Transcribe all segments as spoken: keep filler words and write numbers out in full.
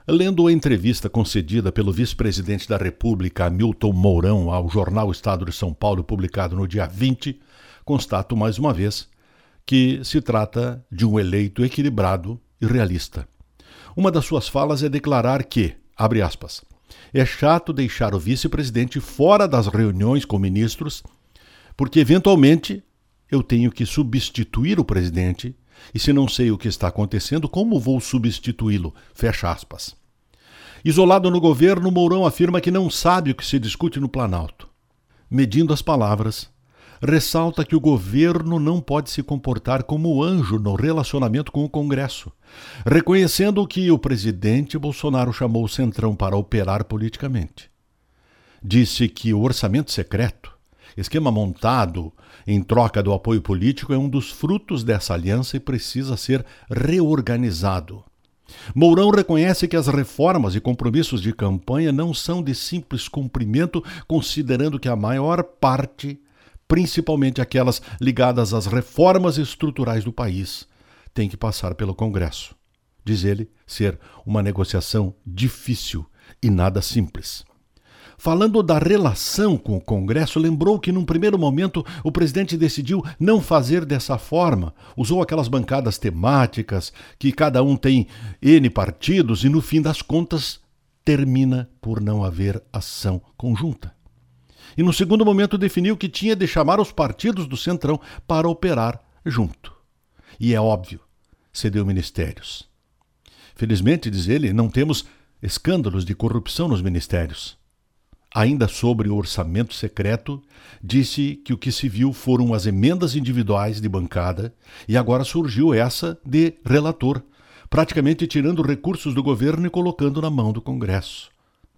Lendo a entrevista concedida pelo vice-presidente da República, Hamilton Mourão, ao jornal Estado de São Paulo, publicado no dia vinte, constato mais uma vez que se trata de um eleito equilibrado e realista. Uma das suas falas é declarar que, abre aspas, é chato deixar o vice-presidente fora das reuniões com ministros, porque eventualmente eu tenho que substituir o presidente e se não sei o que está acontecendo, como vou substituí-lo? Fecha aspas. Isolado no governo, Mourão afirma que não sabe o que se discute no Planalto. Medindo as palavras, ressalta que o governo não pode se comportar como anjo no relacionamento com o Congresso, reconhecendo que o presidente Bolsonaro chamou o Centrão para operar politicamente. Disse que o orçamento secreto, esquema montado em troca do apoio político, é um dos frutos dessa aliança e precisa ser reorganizado. Mourão reconhece que as reformas e compromissos de campanha não são de simples cumprimento, considerando que a maior parte, principalmente aquelas ligadas às reformas estruturais do país, tem que passar pelo Congresso. Diz ele ser uma negociação difícil e nada simples. Falando da relação com o Congresso, lembrou que num primeiro momento o presidente decidiu não fazer dessa forma, usou aquelas bancadas temáticas que cada um tem N partidos e no fim das contas termina por não haver ação conjunta. E no segundo momento definiu que tinha de chamar os partidos do Centrão para operar junto. E é óbvio, cedeu ministérios. Felizmente, diz ele, não temos escândalos de corrupção nos ministérios. Ainda sobre o orçamento secreto, disse que o que se viu foram as emendas individuais de bancada e agora surgiu essa de relator, praticamente tirando recursos do governo e colocando na mão do Congresso.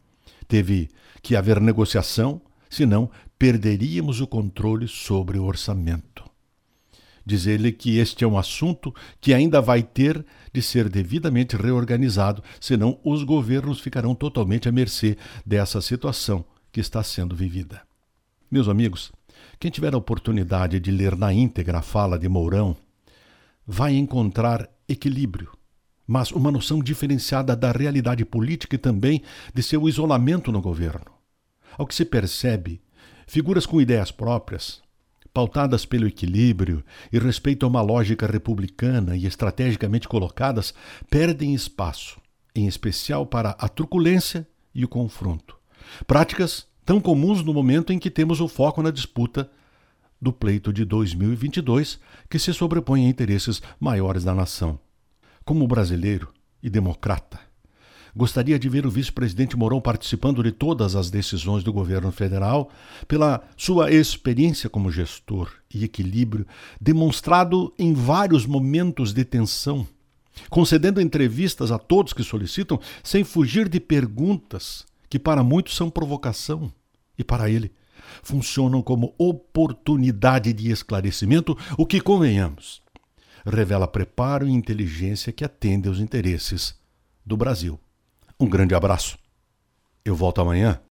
Teve que haver negociação, senão perderíamos o controle sobre o orçamento. Diz ele que este é um assunto que ainda vai ter de ser devidamente reorganizado, senão os governos ficarão totalmente à mercê dessa situação que está sendo vivida. Meus amigos, quem tiver a oportunidade de ler na íntegra a fala de Mourão, vai encontrar equilíbrio, mas uma noção diferenciada da realidade política e também de seu isolamento no governo. Ao que se percebe, figuras com ideias próprias, pautadas pelo equilíbrio e respeito a uma lógica republicana e estrategicamente colocadas, perdem espaço, em especial para a truculência e o confronto. Práticas tão comuns no momento em que temos o foco na disputa do pleito de dois mil e vinte e dois, que se sobrepõe a interesses maiores da nação. Como brasileiro e democrata, gostaria de ver o vice-presidente Mourão participando de todas as decisões do governo federal pela sua experiência como gestor e equilíbrio demonstrado em vários momentos de tensão, concedendo entrevistas a todos que solicitam sem fugir de perguntas que para muitos são provocação e para ele funcionam como oportunidade de esclarecimento, o que, convenhamos, revela preparo e inteligência que atendem aos interesses do Brasil. Um grande abraço. Eu volto amanhã.